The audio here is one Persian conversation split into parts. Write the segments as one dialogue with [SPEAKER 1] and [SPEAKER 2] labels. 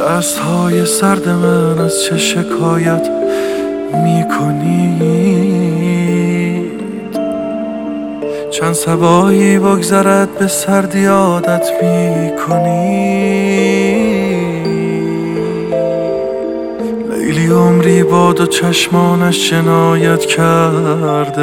[SPEAKER 1] دستهای سرد من از چه شکایت میکنید؟ چند صبایی بگذرد به سردی عادت میکنید؟ لیلی عمری با دو چشمانش جنایت کرده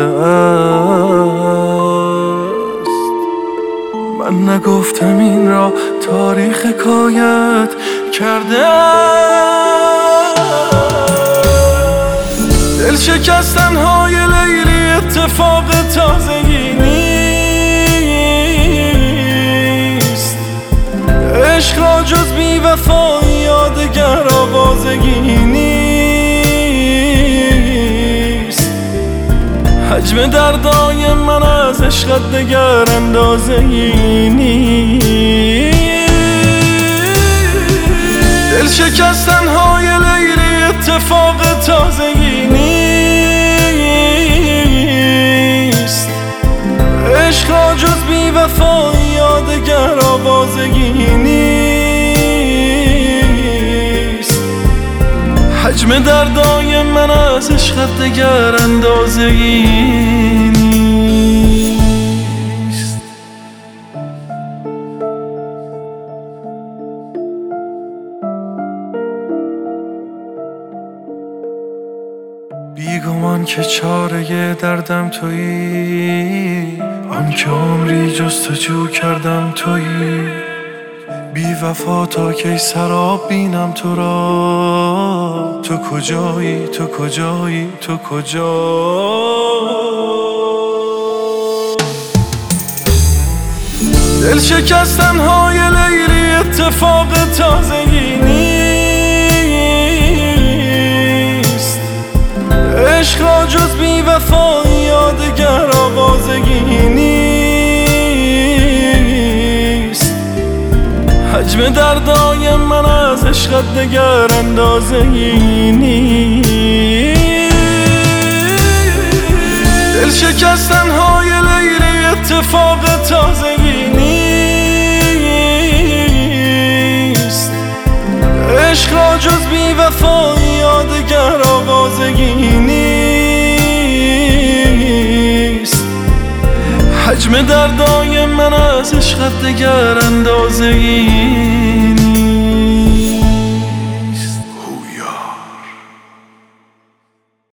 [SPEAKER 1] است. من نگفتم این را تاریخ حکایت کرده است. دل شکستن‌های لیلی اتفاق تازگی نیست. عشق را جز بی‌وفایی یادگر آوازگی نیست. حجم دردای من از عشقت دگر اندازه‌ای نیست. دل شکستن‌های لیلی اتفاق تازگی نیست. عشق را جز بی‌وفایی یادگر آوازگی نیست. حجم دردای من از عشقت دگر اندازه‌ای نیست. بیگمان که چاره دردم تویی، آن که عمری جستجو کردم تویی. بی وفا تا کی سراب بینم تو را؟ تو کجایی؟ تو کجایی؟ تو کجایی؟ دل شکستن‌های لیلی اتفاق تازگی نیست. عشق را جز بی‌وفایی یادگر آوازگی نیست. حجم دردای من از عشقت دگر اندازه‌ای نیست. دل شکستن‌های لیلی اتفاق تازگی نیست. عشق را جز بی‌وفایی یادگر آوازگی نیست. حجم دردای من از عشقت دگر اندازه‌ای نیست.